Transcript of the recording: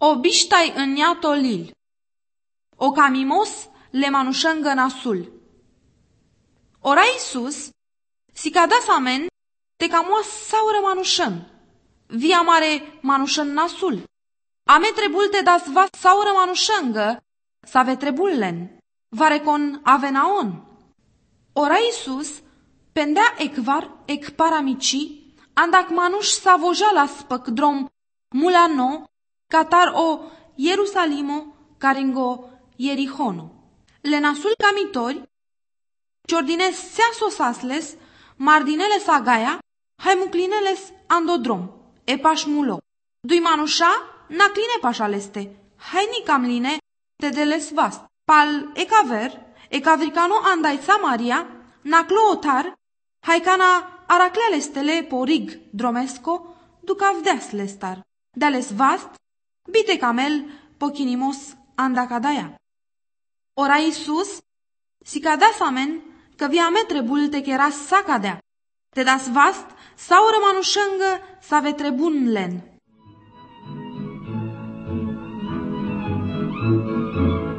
Obiștai în ea tolil. O camimos le manușângă nasul. Ora Iisus, si ca da samen, te camoas saură manușân. Via mare manușân nasul. Ame trebul te das vas saură manușângă, save trebullen. Varecon avenaon. Ora Iisus, pendea ecvar, ecparamici, andac manuș savoja la spăc drom mulano, catar o Ierusalimo, caringo Ierihono. Le nasul camitori, ciordines seasosasles, mardinele sagaia, haimuclineles andodrom, epaș mulo. Dui manușa, nacline pașaleste, haini camline, te deles vast. Pal ecaver, ecavricano andai Samaria, naclo otar, haicana araclealestele porig dromesco, ducavdeasle star. Deales vast, bite camel, pochinimos andacadaia. Ora Iisus, si cada samen, că via me trebul te cheras sa cadea. Te das vast, sau rămanușângă, sa ve trebun len.